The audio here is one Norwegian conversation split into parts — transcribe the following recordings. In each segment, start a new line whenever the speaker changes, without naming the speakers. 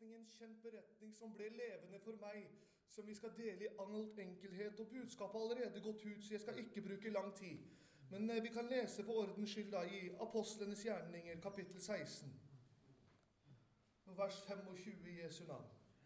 beretning, en kjent beretning som ble levende for meg, som vi skal dele i all enkelhet, og budskapet har allerede gått ut, så jeg skal ikke bruke lang tid. Men vi kan lese for ordens skyld da, i Apostlenes gjerninger, kapittel 16, vers 25 i Jesu navn.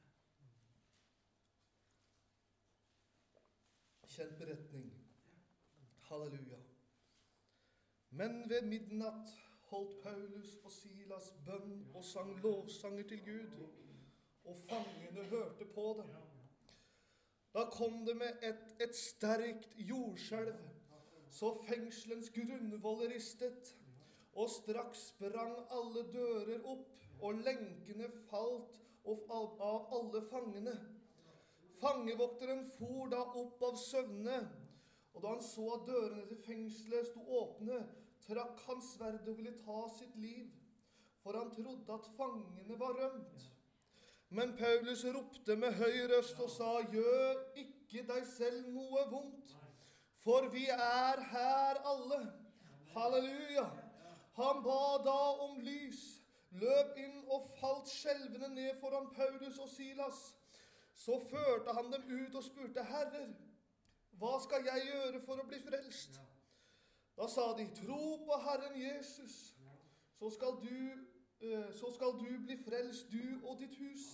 Kjent beretning. Halleluja. Men ved midnatt holdt Paulus og Silas bønn og sang lovsanger til Gud, og fangene hørte på dem. Da kom det med et sterkt jordskjelv, så fengselens grunnvoller ristet, og straks sprang alle dører opp, og lenkene falt av alle fangene. Fangevokteren for da opp av søvne, og da han så at dørene til fengselet sto åpne, trakk han sverdet og ville ta sitt liv, for han trodde at fangene var rømt. Men Paulus ropte med høy røst og sa, gjør ikke deg selv noe vondt, for vi er her alle. Halleluja! Han ba da om lys, løp inn og falt skjelvende ned foran Paulus og Silas. Så førte han dem ut og spurte, Herrer, hva skal jeg gjøre for å bli frelst? Da sa de, tro på Herren Jesus, så skal du bli frelst, du og ditt hus.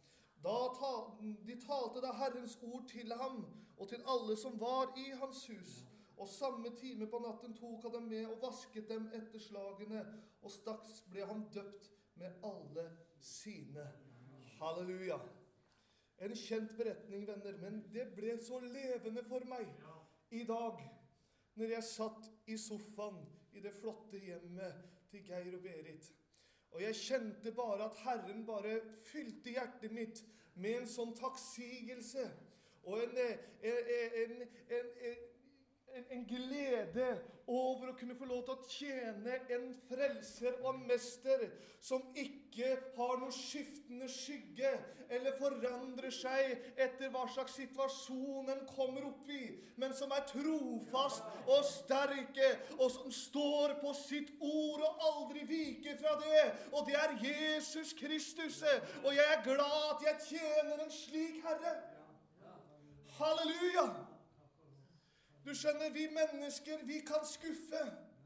De talte da Herrens ord til ham, og til alle som var i hans hus. Og samme time på natten tok han dem med og vasket dem etter slagene, og straks ble han døpt med alle sine. Halleluja! En kjent beretning, venner, men det ble så levende for meg i dag, når jeg satt i sofaen i det flotte hjemmet til Geir og Berit. Og jeg kjente bare at Herren bare fylte hjertet mitt med en sånn takksigelse, og en glede over å kunne få lov til å tjene en frelser og mester som ikke har noe skiftende skygge eller forandrer seg etter hva slags situasjon en kommer opp i, men som er trofast og sterke og som står på sitt ord og aldri viker fra det, og det er Jesus Kristus, og jeg er glad at jeg tjener en slik Herre. Halleluja! Du skjønner, vi mennesker, vi kan skuffe.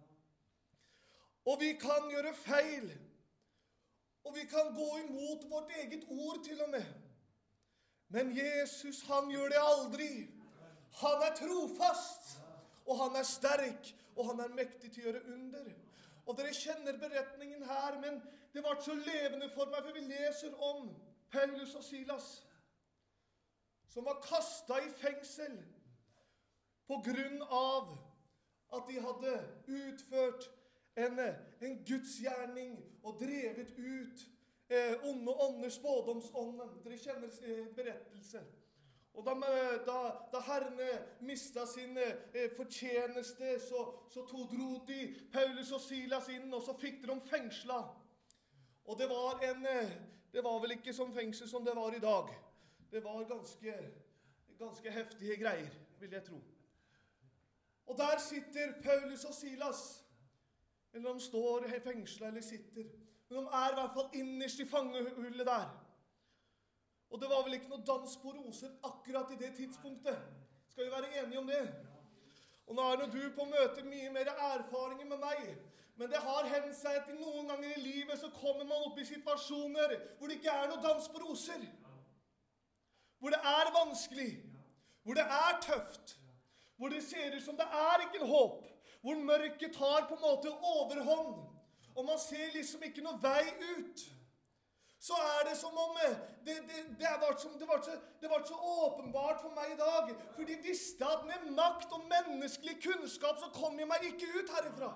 Og vi kan gjøre feil. Og vi kan gå imot vårt eget ord til og med. Men Jesus, han gjør det aldri. Han er trofast. Og han er sterk. Og han er mektig til å gjøre under. Og dere kjenner beretningen her, men det var så levende for meg, for vi leser om Paulus og Silas, som var kastet i fengsel, på grunn av at de hadde utført en gudsgjerning og drevet ut onde ånder, spådomsånden. Dere kjenner berettelse. Og da Herrene mistet sin fortjeneste, så dro de Paulus og Silas inn, og så fikk de dem fengslet. Og det var vel ikke som fengsel som det var i dag. Det var ganske heftige greier, vil jeg tro. Og der sitter Paulus og Silas, eller de står i fengslet eller sitter, men de er i hvert fall innerst i fangehullet der. Og det var vel ikke noe dans på roser akkurat i det tidspunktet. Skal vi være enige om det? Og nå er du på møte mye mer erfaringer med meg, men det har hendt seg at noen ganger i livet så kommer man opp i situasjoner hvor det ikke er noe dans på roser. Hvor det er vanskelig, hvor det er tøft, hvor det ser ut som det er ikke en håp, hvor mørket tar på en måte overhånd, og man ser liksom ikke noe vei ut. Så er det som om det var så åpenbart for meg i dag, for de visste at med makt og menneskelig kunnskap så kom jeg meg ikke ut herifra.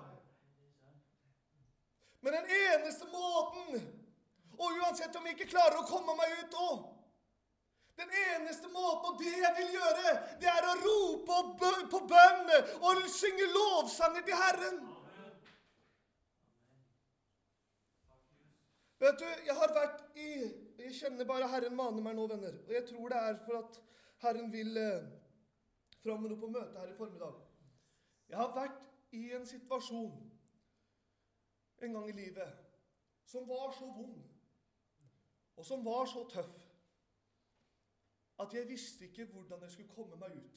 Men den eneste måten, og uansett om jeg ikke klarer å komme meg ut også, den eneste måten, og det jeg vil gjøre, det er å rope på bønn og synge lovsanger til Herren. Vet du, jeg kjenner bare Herren maner meg nå, venner, og jeg tror det er for at Herren vil fremme noe på møte her i formiddag. Jeg har vært i en situasjon en gang i livet som var så vond og som var så tøff, at jeg visste ikke hvordan jeg skulle komme meg ut.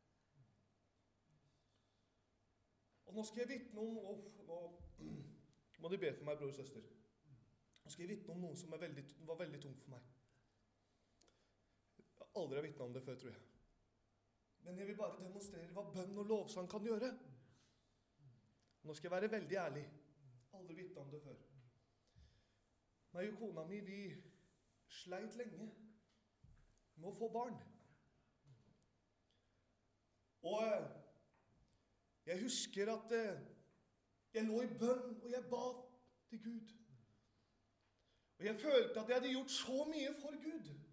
Og nå skal jeg vitne om, nå må de be for meg, bror og søster. Nå skal jeg vitne om noe som var veldig tungt for meg. Jeg har aldri vitnet om det før, tror jeg. Men jeg vil bare demonstrere hva bønn og lovsang kan gjøre. Nå skal jeg være veldig ærlig. Aldri vitnet om det før. Meg og kona mi, vi sleit lenge med å få barn. Og jeg husker at jeg lå i bønn, og jeg ba til Gud. Og jeg følte at jeg hadde gjort så mye for Gud. Jeg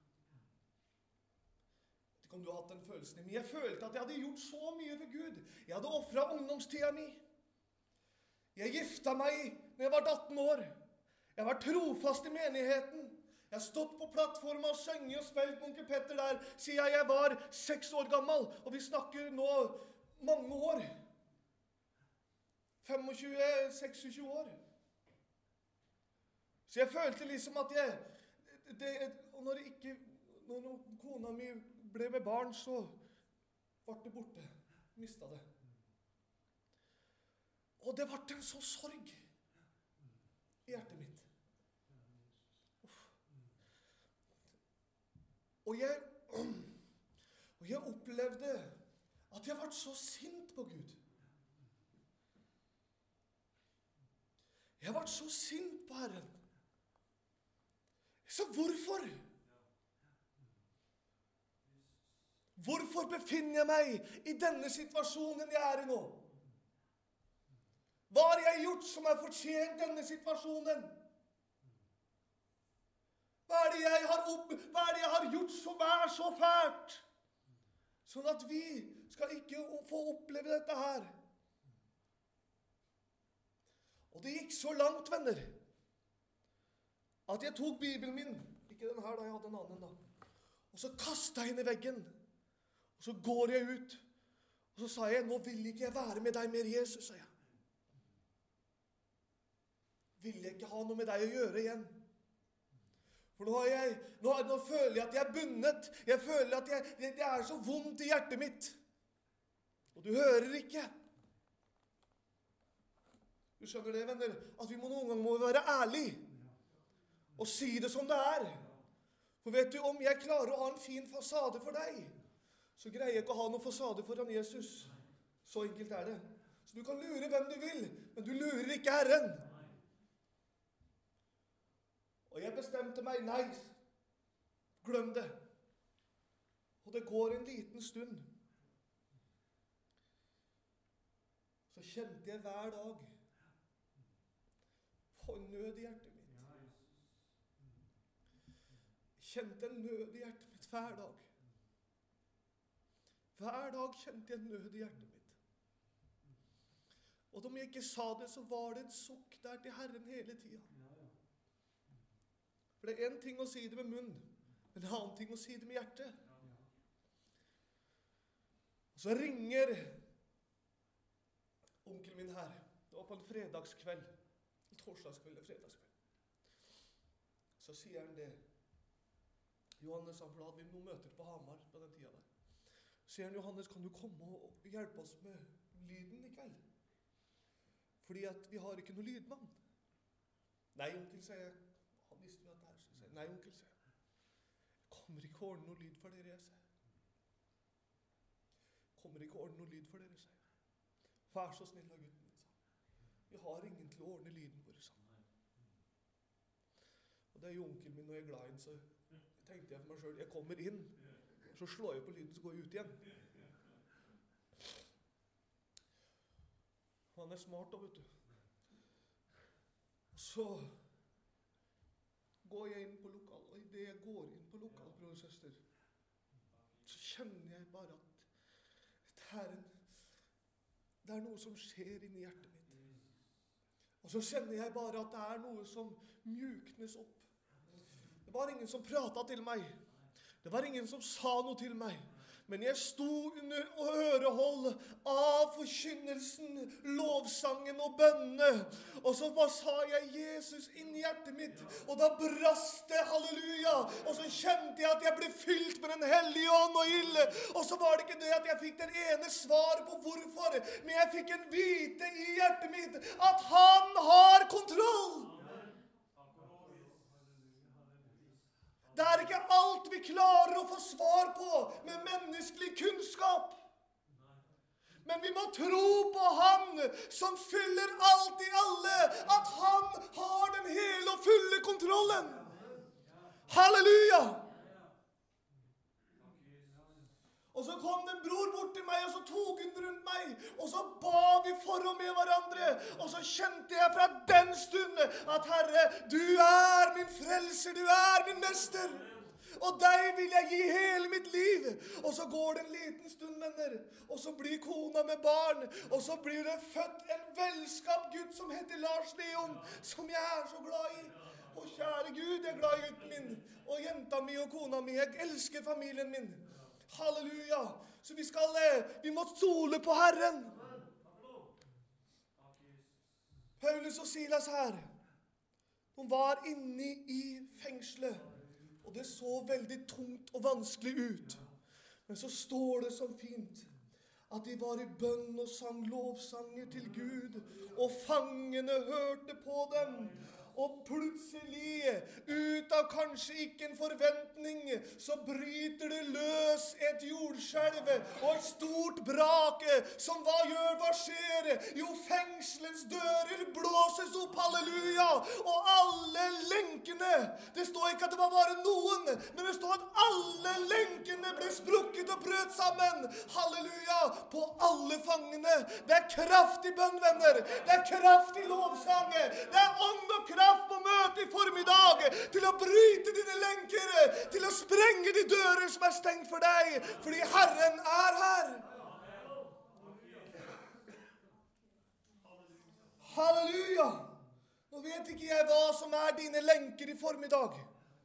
vet ikke om du har hatt den følelsen, men jeg følte at jeg hadde gjort så mye for Gud. Jeg hadde offret ungdomstida mi. Jeg gifta meg når jeg var 18 år. Jeg var trofast i menigheten. Jeg har stått på plattformen og sunget og spilt med onkel Petter der siden jeg var 6 år gammel. Og vi snakker nå mange år. 25-26 år. Så jeg følte liksom at når kona mi ble med barn, så ble det borte. Mistet det. Og det ble en så sorg i hjertet mitt. Og jeg opplevde at jeg ble så sint på Gud. Jeg ble så sint på Herren. Så hvorfor? Hvorfor befinner jeg meg i denne situasjonen jeg er i nå? Hva har jeg gjort som har fortjent denne situasjonen? Hva er det jeg har gjort som er så fælt? Sånn at vi skal ikke få oppleve dette her. Og det gikk så langt, venner, at jeg tok Bibelen min, ikke den her da, jeg hadde en annen da, og så kastet jeg inn i veggen, og så går jeg ut, og så sa jeg, nå vil ikke jeg være med deg mer, Jesus, sa jeg. Vil jeg ikke ha noe med deg å gjøre igjen. For nå føler jeg at jeg er bundet. Jeg føler at det er så vondt i hjertet mitt. Og du hører ikke. Du skjønner det, venner? At vi noen ganger være ærlige. Og si det som det er. For vet du, om jeg klarer å ha en fin fasade for deg, så greier jeg ikke å ha noen fasade foran Jesus. Så enkelt er det. Så du kan lure hvem du vil, men du lurer ikke Herren. Og jeg bestemte meg, nei, glem det. Og det går en liten stund. Så kjente jeg hver dag for en nød i hjertet mitt. Kjente en nød i hjertet mitt hver dag. Hver dag kjente jeg en nød i hjertet mitt. Og om jeg ikke sa det, så var det et sukk der til Herren hele tiden. For det er en ting å si det med munnen, men en annen ting å si det med hjertet. Og så ringer onkelen min her. Det var på en fredagskveld. En torsdagskveld eller fredagskveld. Så sier han det. Johannes, han hadde vi noen møter på Hamar på den tiden der. Så sier han, Johannes, kan du komme og hjelpe oss med lyden i kveld? Fordi at vi har ikke noe lydmann. Nei, onkel, sier jeg. Han visste jo at det her, så sier jeg. Nei, onkel, sier jeg. Jeg kommer ikke å ordne noe lyd for dere, jeg sier. Kommer ikke å ordne noe lyd for dere, sier jeg. Vær så snill av gutten min, sa han. Vi har ingen til å ordne lyden vår, sa han. Og det er jo onkelen min, og jeg er glad i den, så tenkte jeg for meg selv, jeg kommer inn, så slår jeg på lyden, så går jeg ut igjen. Han er smart da, vet du. Så går jeg inn på lokal, og i det jeg går inn på lokal, bror og søster, så kjenner jeg bare at det er noe som skjer inni hjertet mitt. Og så kjenner jeg bare at det er noe som mjuknes opp. Det var ingen som pratet til meg. Det var ingen som sa noe til meg. Men jeg sto under ørehold av forkynnelsen, lovsangen og bønnene. Og så bare sa jeg Jesus inn i hjertet mitt. Og da brast det, halleluja. Og så kjente jeg at jeg ble fylt med den hellige ånd og ild. Og så var det ikke det at jeg fikk den ene svaret på hvorfor. Men jeg fikk en vite i hjertet mitt at han har kontroll. Det er ikke alt vi klarer å få svar på med menneskelig kunnskap. Men vi må tro på han som fyller alt i alle, at han har den hele og fulle kontrollen. Halleluja! Og så kom det en bror bort til meg, og så tok hun rundt meg, og så ba vi for og med hverandre. Og så kjente jeg fra den stunden at Herre, du er min frelser, du er min mester. Og deg vil jeg gi hele mitt liv. Og så går det en liten stund, venner, og så blir kona med barn, og så blir det født en velskapt gutt som heter Lars Leon, som jeg er så glad i. Og kjære Gud, jeg er glad i gutten min, og jenta mi og kona mi, jeg elsker familien min. Halleluja. Så vi må stole på Herren. Paulus og Silas her, de var inne i fengselet, og det så veldig tungt og vanskelig ut. Men så står det så fint at de var i bønn og sang lovsanger til Gud, og fangene hørte på dem. Og plutselig, ut av kanskje ikke en forventning, så bryter det løs et jordskjelv og et stort brake, som hva skjer? Jo, fengselens dører blåses opp, halleluja, og alle lenkene, det står ikke at det var bare noen, men det står at alle lenkene ble sprukket og brøt sammen, halleluja, på alle fangene. Det er kraftig bønn, venner, det er kraftig lovsang, det er ånd og kraft på møte i formiddag til å bryte dine lenker, til å sprenge de dører som er stengt for deg, fordi Herren er her. Halleluja! Nå vet ikke jeg hva som er dine lenker i formiddag.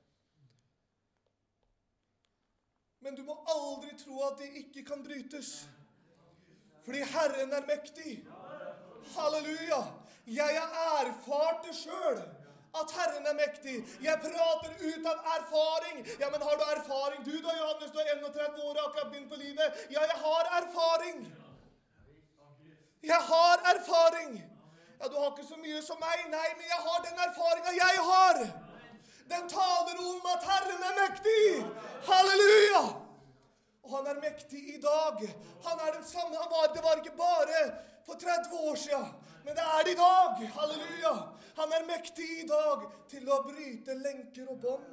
Men du må aldri tro at de ikke kan brytes, fordi Herren er mektig. Halleluja! Jeg har erfart det selv, at Herren er mektig. Jeg prater ut av erfaring. Ja, men har du erfaring? Du da, Johannes, du er 31 år og akkurat begynt på livet. Ja, jeg har erfaring. Jeg har erfaring. Ja, du har ikke så mye som meg. Nei, men jeg har den erfaringen jeg har. Den taler om at Herren er mektig. Halleluja! Og han er mektig i dag. Han er den samme. Det var ikke bare for 30 år siden, men det er det i dag. Halleluja! Han er mektig i dag til å bryte lenker og bånd.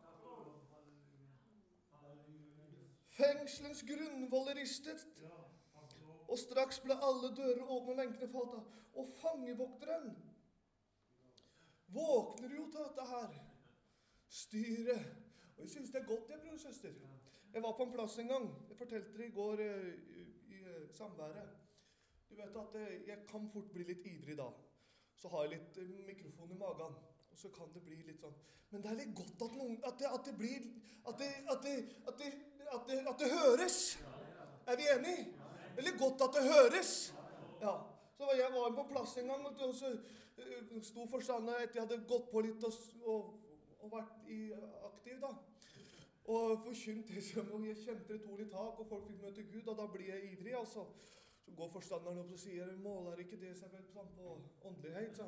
Fengselens grunnvoller ristet, og straks ble alle dører åpne og lenkene falt av. Og fangevokteren våkner jo til dette her styret. Og jeg synes det er godt, jeg, bror og søster. Jeg var på en plass en gang. Jeg fortalte det i går i samværet. Du vet at jeg kan fort bli litt ivrig da. Så har jeg litt mikrofon i magen, og så kan det bli litt sånn. Men det er litt godt at det høres. Er vi enige? Det er litt godt at det høres. Ja. Så jeg var på plass en gang, og så sto forstander etter jeg hadde gått på litt og vært aktiv da. Og forkynt det som, og jeg kjente det tog litt tak, og folk fikk møte Gud, og da blir jeg ivrig, altså. Så går forstanderen opp og sier, måler ikke det seg vel på åndelighet,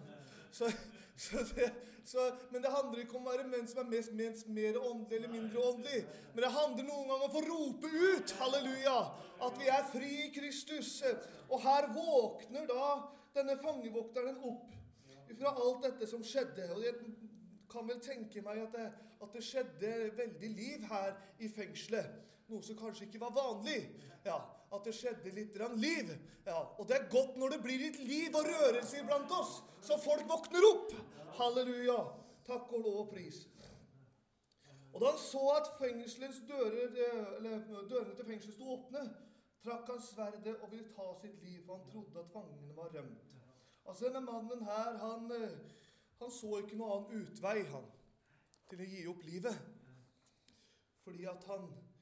men det handler ikke om å være menn som er mest mer åndelig eller mindre åndelig, men det handler noen ganger om å få rope ut, halleluja, at vi er fri i Kristus, og her våkner da denne fangevokteren opp fra alt dette som skjedde, og jeg kan vel tenke meg at det skjedde veldig liv her i fengselet, noe som kanskje ikke var vanlig, ja, at det skjedde litt liv. Ja, og det er godt når det blir litt liv og rørelse blant oss, så folk våkner opp. Halleluja. Takk og lov og pris. Og da han så at fengselens dørene til fengselet stod åpne, trakk han sverdet og ville ta sitt liv, for han trodde at fangene var rømt. Altså denne mannen her, han så ikke noen annen utvei til å gi opp livet. Fordi at han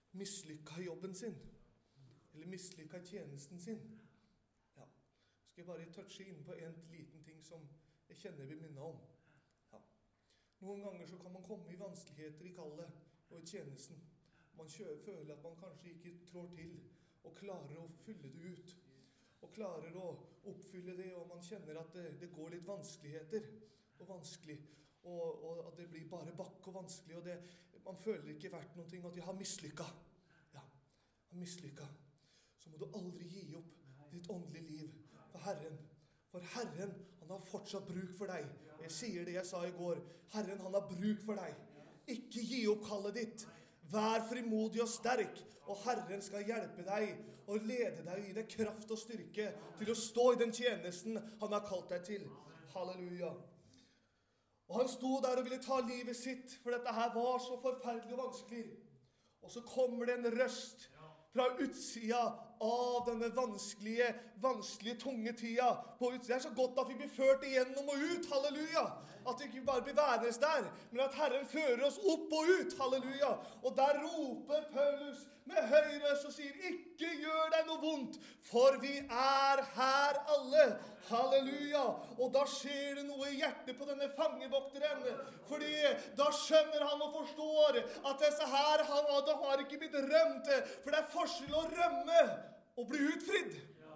mislykket i jobben sin, eller mislykket i tjenesten sin. Ja, skal jeg bare touche inn på en liten ting som jeg kjenner vi minner om. Ja. Noen ganger så kan man komme i vanskeligheter i kallet og i tjenesten. Man føler at man kanskje ikke trår til og klarer å fylle det ut. Og klarer å oppfylle det, og man kjenner at det går litt vanskeligheter og vanskelig. Og at det blir bare bakke og vanskelig, og man føler ikke verdt noen ting, at jeg har mislykket. Ja, jeg har mislykket. Så må du aldri gi opp ditt åndelige liv for Herren. For Herren, han har fortsatt bruk for deg. Jeg sier det jeg sa i går. Herren, han har bruk for deg. Ikke gi opp kallet ditt. Vær frimodig og sterk, og Herren skal hjelpe deg og lede deg i det kraft og styrke til å stå i den tjenesten han har kalt deg til. Halleluja. Og han sto der og ville ta livet sitt, for dette her var så forferdelig og vanskelig. Og så kommer det en røst fra utsida av denne vanskelige, tunge tida. Det er så godt at vi blir ført igjennom og ut, halleluja. At vi ikke bare blir værende der, men at Herren fører oss opp og ut, halleluja. Og der roper Paulus med høy røst og sier, ikke gjør deg noe vondt, for vi er her alle, halleluja. Og da skjer det noe i hjertet på denne fangevokteren, fordi da skjønner han og forstår at disse her, han har ikke blitt rømt, for det er forskjell å rømme og bli utfridd.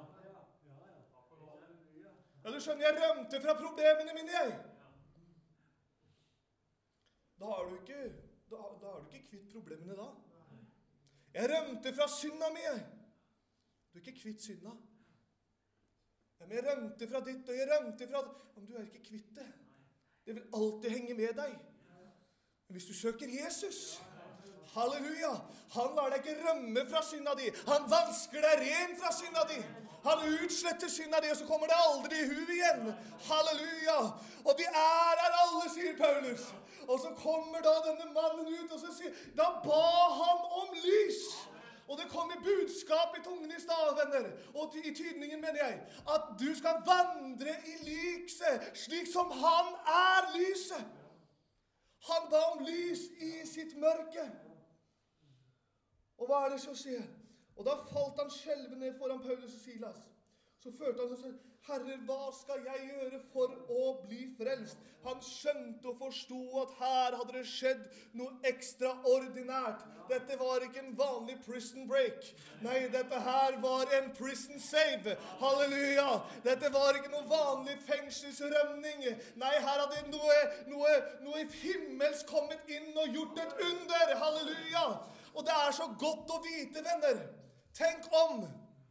Ja, du skjønner, jeg rømte fra problemene mine, jeg. Da er du ikke kvitt problemene da. Jeg rømte fra synda mi, jeg. Du er ikke kvitt synda. Ja, men jeg rømte fra ditt, og jeg rømte fra... Men du er ikke kvitt det. Det vil alltid henge med deg. Men hvis du søker Jesus... Halleluja! Han lar deg ikke rømme fra synda di. Han vansker deg ren fra synda di. Han utsletter synda di, og så kommer det aldri i huet igjen. Halleluja! Og vi er her alle, sier Paulus. Og så kommer da denne mannen ut, og så sier, da ba han om lys. Og det kom i budskap i tungen i stad, venner. Og i tydningen mener jeg, at du skal vandre i lyset, slik som han er lyset. Han ba om lys i sitt mørke. Og hva er det så sier? Og da falt han skjelvende ned foran Paulus og Silas. Så følte han og sa, Herre, hva skal jeg gjøre for å bli frelst? Han skjønte og forstod at her hadde det skjedd noe ekstraordinært. Dette var ikke en vanlig prison break. Nei, dette her var en prison save. Halleluja! Dette var ikke noe vanlig fengselsrømning. Nei, her hadde noe himmelsk kommet inn og gjort et under. Halleluja! Og det er så godt å vite, venner. Tenk om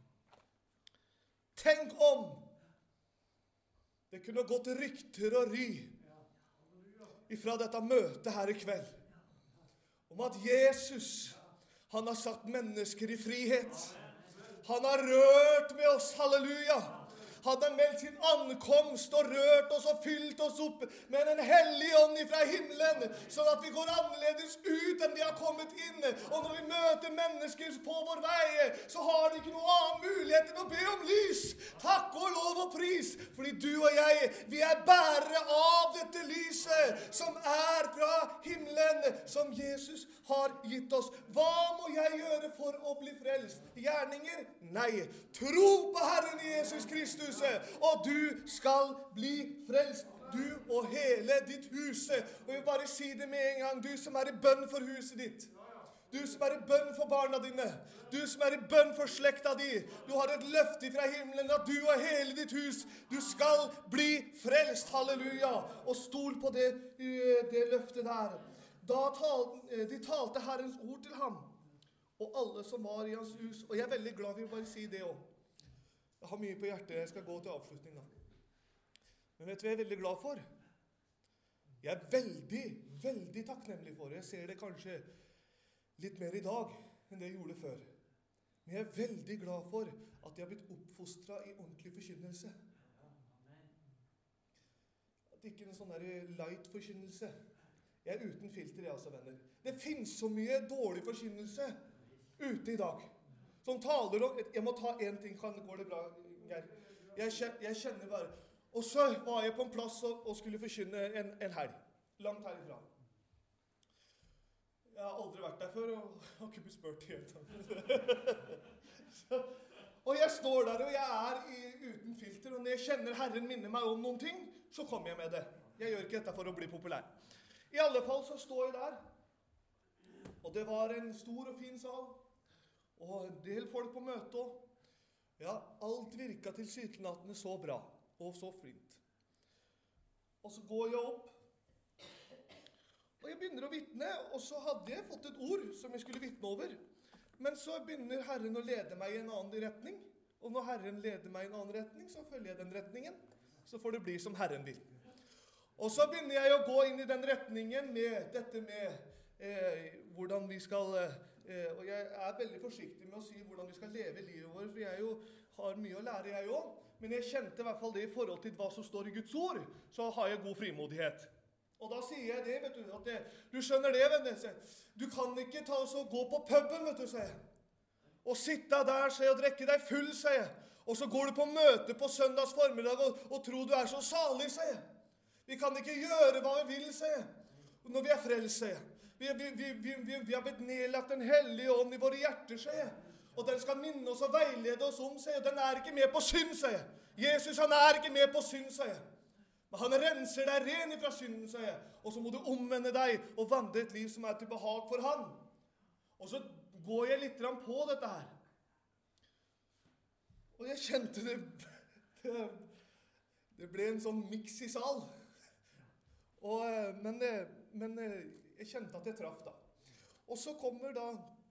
det kunne gått rykter og ry ifra dette møtet her i kveld om at Jesus, han har satt mennesker i frihet. Han har rørt med oss, halleluja. Han har meldt sin ankomst og rørt oss og fylt oss opp med en hellig ånd fra himmelen, sånn at vi går annerledes ut enn vi har kommet inn. Og når vi møter mennesker på vår vei, så har de ikke noe annen mulighet enn å be om lys. Takk og lov og pris, fordi du og jeg, vi er bærere av dette lyset som er fra himmelen, som Jesus har gitt oss. Hva må jeg gjøre for å bli frelst? Gjerninger? Nei. Tro på Herren Jesus Kristus, og du skal bli frelst, du og hele ditt hus. Og jeg vil bare si det med en gang, du som er i bønn for huset ditt, du som er i bønn for barna dine, du som er i bønn for slekta di, du har et løfte fra himmelen at du og hele ditt hus, du skal bli frelst, halleluja, og stol på det løftet der. De talte Herrens ord til ham, og alle som var i hans hus, og jeg er veldig glad for å bare si det også. Jeg har mye på hjertet, jeg skal gå til avslutning da. Men vet du hva jeg er veldig glad for? Jeg er veldig, veldig takknemlig for det. Jeg ser det kanskje litt mer i dag enn det jeg gjorde før. Men jeg er veldig glad for at jeg har blitt oppfostret i ordentlig forkynnelse. At det ikke er en sånn der light forkynnelse. Jeg er uten filter, jeg altså, venner. Det finnes så mye dårlig forkynnelse ute i dag. Som taler om, jeg må ta en ting, går det bra, Geir? Jeg kjenner bare, og så var jeg på en plass og skulle forkynne en helg, langt herifra. Jeg har aldri vært der før, og har ikke blitt spurt helt. Og jeg står der, og jeg uten filter, og når jeg kjenner Herren minner meg om noen ting, så kommer jeg med det. Jeg gjør ikke dette for å bli populær. I alle fall så står jeg der, og det var en stor og fin sal, og en del folk på møte, og ja, alt virket tilsynelatende så bra, og så fint. Og så går jeg opp, og jeg begynner å vitne, og så hadde jeg fått et ord som jeg skulle vitne over. Men så begynner Herren å lede meg i en annen retning, og når Herren leder meg i en annen retning, så følger jeg den retningen, så får det bli som Herren vil. Og så begynner jeg å gå inn i den retningen med dette med hvordan vi skal, og jeg er veldig forsiktig med å si hvordan vi skal leve livet vårt, for jeg har mye å lære jeg også, men jeg kjente i hvert fall det i forhold til hva som står i Guds ord, så har jeg god frimodighet. Og da sier jeg det, vet du, at du skjønner det, venner, du kan ikke ta oss og gå på puben, vet du, sier jeg. Og sitte der, sier jeg, og drekke deg full, sier jeg. Og så går du på møte på søndags formiddag og tror du er så salig, sier jeg. Vi kan ikke gjøre hva vi vil, sier jeg, når vi er frelst, sier jeg. Vi har blitt nedlagt den hellige ånd i våre hjerter, sier jeg. Og den skal minne oss og veilede oss om, sier jeg. Den er ikke med på synd, sier jeg. Jesus, han er ikke med på synd, sier jeg. Men han renser deg ren ifra synden, sier jeg. Og så må du omvende deg og vandre et liv som er til behag for han. Og så går jeg litt på dette her. Og jeg kjente det ble en sånn mix i sal. Men jeg kjente at jeg traff da. Og så kommer da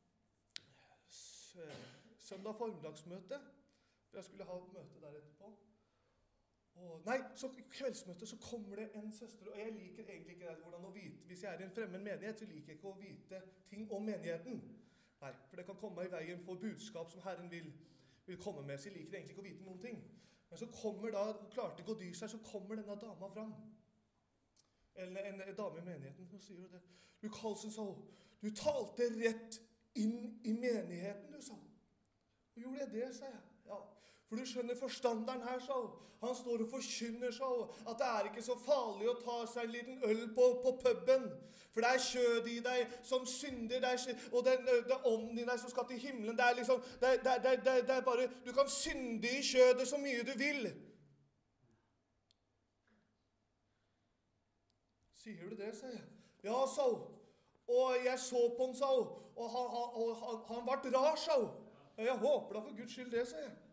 søndag formiddagsmøte. Jeg skulle ha møte der etterpå. Så i kveldsmøtet så kommer det en søster, og jeg liker egentlig ikke hvordan å vite, hvis jeg er i en fremmed menighet, så liker jeg ikke å vite ting om menigheten. Nei, for det kan komme meg i veien for budskap som Herren vil komme med, så jeg liker egentlig ikke å vite noen ting. Men så kommer da, hun klarte ikke å dy seg, så kommer denne dama fram. Eller en dame i menigheten, og sier det. Du Karlsen, sa hun, du talte rett inn i menigheten, du sa. Og gjorde jeg det, sa jeg. Ja. For du skjønner forstanderen her, sa hun. Han står og forkynner, sa hun, at det er ikke så farlig å ta seg en liten øl på puben. For det er kjød i deg som synder, og det er ånden i deg som skal til himmelen. Det er liksom, det er bare, du kan synde i kjødet så mye du vil. Sier du det, sa jeg. Ja, sa hun. Og jeg så på han, sa hun. Og han ble rar, sa hun. Jeg håper da for Guds skyld det, sa jeg.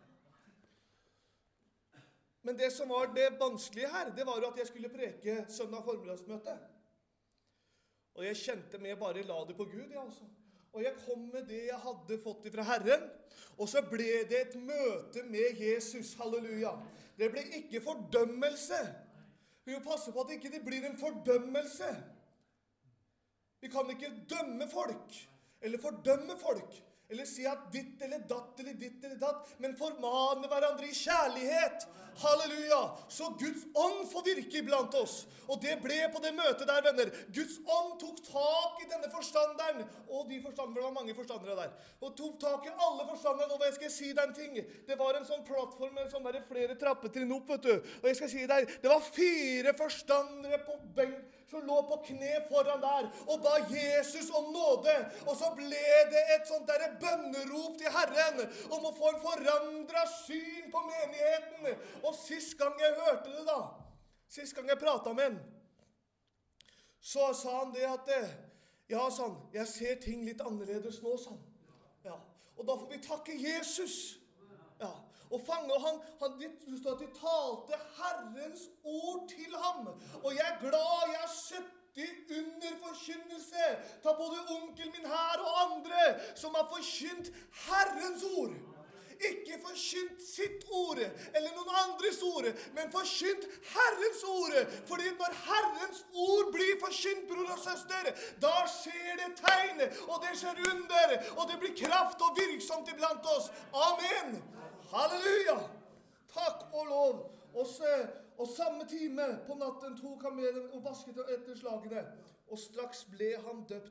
Men det som var det vanskelige her, det var jo at jeg skulle preke søndag formiddagsmøte. Og jeg kjente meg bare la det på Gud, ja, altså. Og jeg kom med det jeg hadde fått fra Herren, og så ble det et møte med Jesus, halleluja. Det ble ikke fordømmelse. Vi må passe på at det ikke blir en fordømmelse. Vi kan ikke dømme folk, eller fordømme folk, eller si at ditt eller datt, men formane hverandre i kjærlighet. Halleluja! Så Guds ånd får virke iblant oss. Og det ble på det møtet der, venner. Guds ånd tok tak i denne forstanderen. Og de forstandere, det var mange forstandere der. Og tok tak i alle forstandere. Og jeg skal si deg en ting. Det var en sånn plattform med sånn der flere trappetrinn opp, vet du. Og jeg skal si deg, det var 4 forstandere på benk som lå på kne foran der og ba Jesus om nåde. Og så ble det et sånt der bønnerop til Herren om å få en forandret syn på menigheten. Og sist gang jeg hørte det da, sist gang jeg pratet med han, så sa han det at, ja, sa han, jeg ser ting litt annerledes nå, sa han. Ja, og da får vi takke Jesus. Ja, og fange, du står at de talte Herrens ord til ham. Og jeg er glad jeg har sittet under forkynnelse. Ta både onkel min her og andre som har forkynt Herrens ord. Ikke forkynt sitt ord, eller noen andres ord, men forkynt Herrens ord. Fordi når Herrens ord blir forkynt, bror og søster, da skjer det tegn, og det skjer under, og det blir kraft og virksomt iblant oss. Amen. Halleluja! Takk og lov. Og samme time på natten tok han med dem og vasket etter slagene. Og straks ble han døpt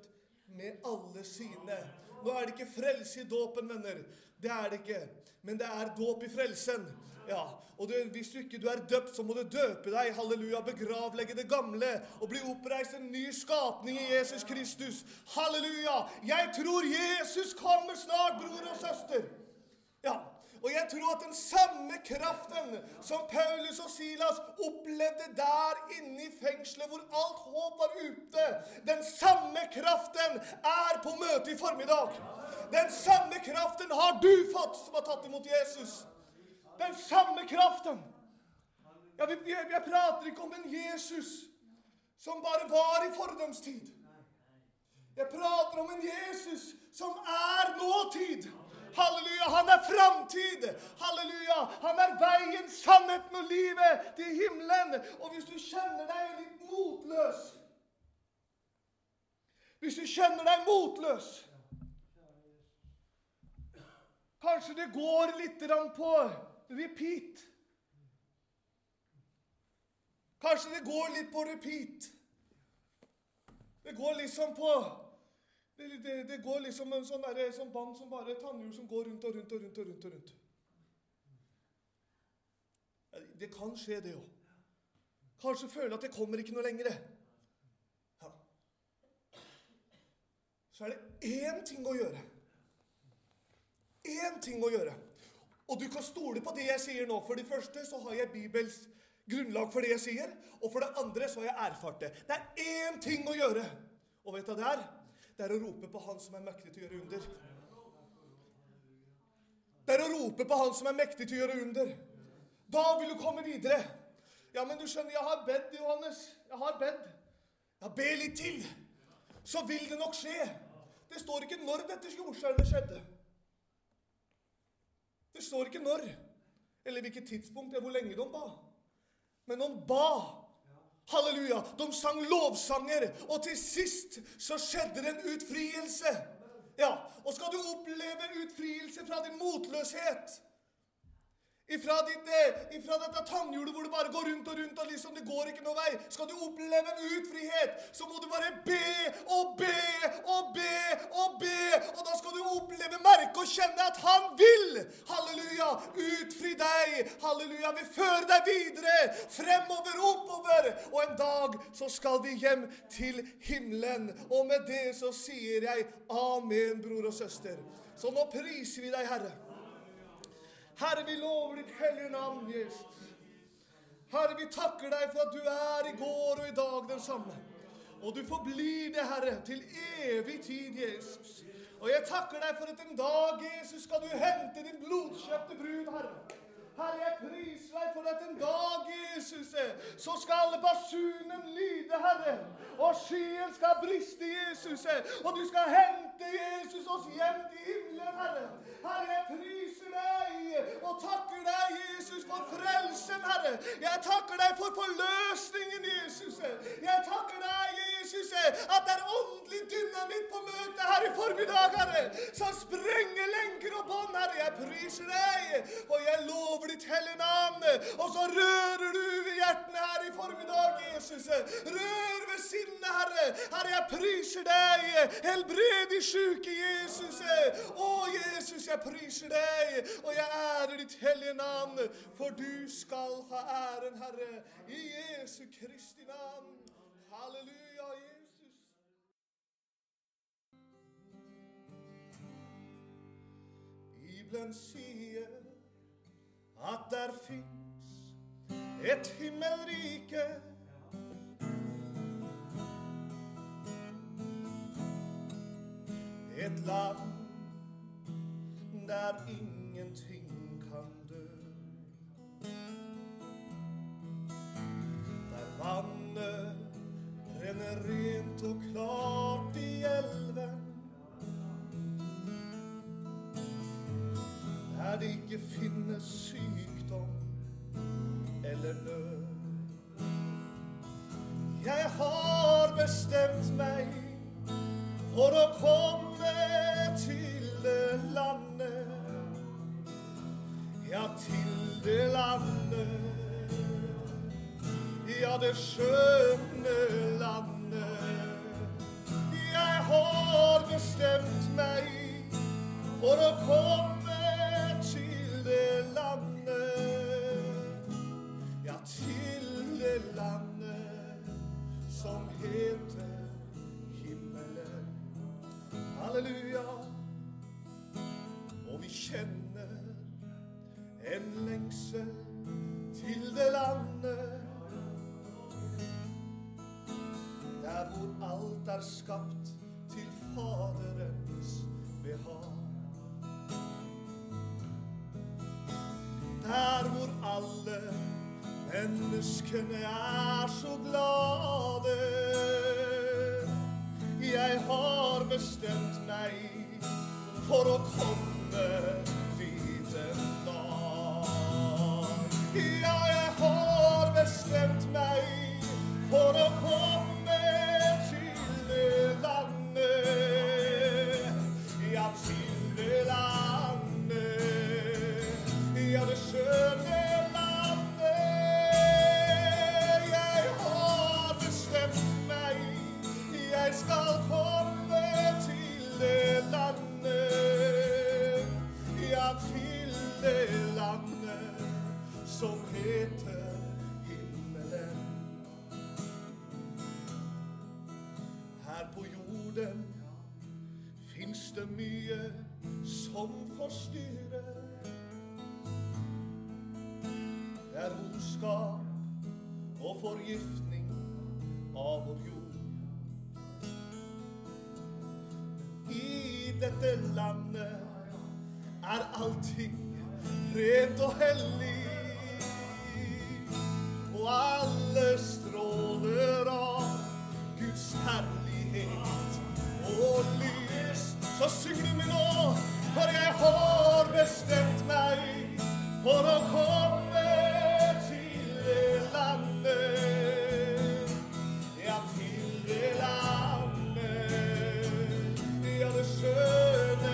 med alle sine. Nå det ikke frelse I dåpen, venner. Det det ikke. Men det dåp I frelsen. Ja, og hvis du ikke døpt, så må du døpe deg, halleluja, begravlegge det gamle, og bli oppreist en ny skapning I Jesus Kristus. Halleluja! Jeg tror Jesus kommer snart, bror og søster. Ja, og jeg tror at den samme kraften som Paulus og Silas opplevde der inne I fengselet, hvor alt håp var ute, den samme kraften på møte I formiddag. Den samme kraften har du fått som har tatt imot Jesus. Den samme kraften. Jeg prater ikke om en Jesus som bare var I fordømstid. Jeg prater om en Jesus som nåtid. Halleluja, han framtid. Halleluja, han veien, sannheten og livet til himmelen. Og hvis du kjenner deg litt motløs, kanskje det går litt på repeat. Kanskje det går litt på repeat. Det går liksom på det går liksom en sånn band som bare tannhjul som går rundt og rundt. Det kan skje det jo. Kanskje føler at det kommer ikke noe lengre. Ja. Så det én ting å gjøre. Én ting å gjøre. Og du kan stole på det jeg sier nå. For det første så har jeg Bibels grunnlag for det jeg sier, og for det andre så har jeg erfart det. Det én ting å gjøre. Og vet du hva det Det å rope på han som mektig til å gjøre under. Det å rope på han som mektig til å gjøre under. Da vil du komme videre. Ja, men du skjønner, jeg har bedt, Johannes. Jeg har bedt. Ja, be litt til. Så vil det nok skje. Det står ikke når dette skjedde. Det står ikke når, eller hvilket tidspunkt, hvor lenge de ba. Men de ba. Halleluja, de sang lovsanger, og til sist så skjedde det en utfrielse. Ja, og skal du oppleve en utfrielse fra din motløshet, ifra dette tannhjulet hvor du bare går rundt og liksom det går ikke noe vei, skal du oppleve en utfrihet, så må du bare be, og da skal du oppleve, merke og kjenne at han vil, halleluja, utfri deg, halleluja, vil føre deg videre, fremover, oppover, og en dag så skal vi hjem til himmelen, og med det så sier jeg amen, bror og søster. Så nå priser vi deg, Herre. Herre, vi lover ditt hellige navn, Jesus. Herre, vi takker deg for at du I går og I dag den samme. Og du forblir det, Herre, til evig tid, Jesus. Og jeg takker deg for at en dag, Jesus, skal du hente din blodkjøpte brud, Herre. Herre, jeg priser deg for at en dag, Jesus, så skal basunen lyde, Herre. Og skyen skal briste, Jesus. Og du skal hente Jesus oss hjem til himmelen, Herre. Herre, jeg priser deg og takker deg, Jesus, for frelsen, Herre. Jeg takker deg for forløsningen, Jesus. Jeg takker deg, Jesus, at det åndelig dynamitt på møtet her I formiddag, Herre, som sprenger lenker og bånd, Herre. Jeg priser deg, og jeg lover ditt hellige navn, og så rører du ved hjertene her I formiddag, Jesus. Rør ved sinne, Herre. Herre, jeg priser deg. Helbred de syke, Jesus. Å, Jesus, jeg priser deg, og jeg ærer ditt hellige navn, for du skal ha æren, Herre, I Jesu Kristi navn. Halleluja, Jesus. Bibelen sier at der finnes et himmelrike, et land der ingenting kan dø, der vannet renner rent og klart I elven, der det ikke finnes sykdom eller nød. Jeg har bestemt meg for å komme til det landet, ja, til det landet, ja, det skjønne landet. Jeg har for å komme til det landet, ja, til det landet som heter himmelen. Halleluja. Og vi kjenner en lengsel til det landet, der hvor alt er skapt til Faderens behag. Der hvor alle menneskene er så glade. Jeg har bestemt meg for å komme dit en dag. Ja, jeg har bestemt meg for å komme til det landet. Ja, til det landet. Ja, det skjønne landet. Jeg har bestemt meg. Jeg skal komme til det landet. Ja, til det landet som heter himmelen. Her på jorden finnes det mye som forstyrrer. Det er ondskap og forgiftning av vår jord. I dette landet er allting rent og hellig, og alle stråler av Guds herlighet og lys. Så syng du med nå, for jeg har bestemt meg for å komme til det landet. Ja, til det landet. Ja, det skjønne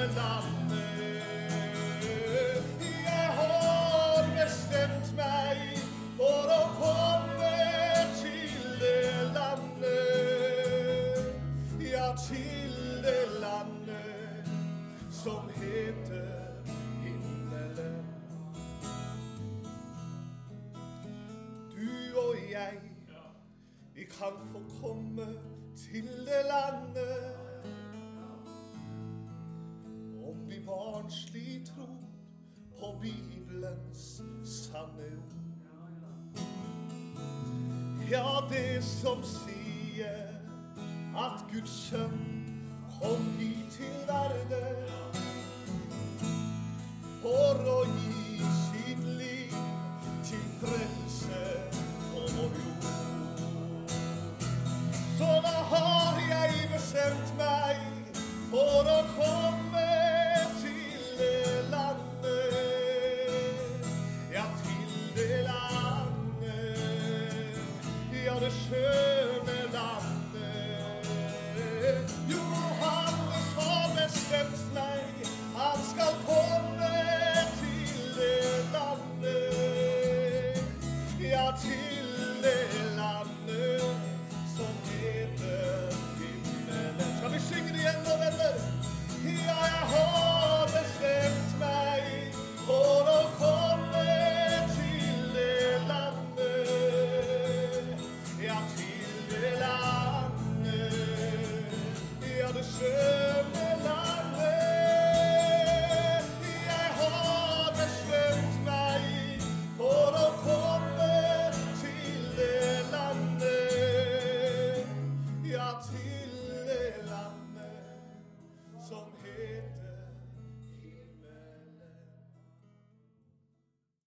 landet. Jeg har bestemt meg for å komme til det landet. Ja, til det landet som heter himmelen. Du og jeg, vi kan få komme til det landet, om vi barnslig tror på Bibelens sanne ord. Ja, det som sier at Guds sønn kom hit til verden for å gi sitt liv til frelse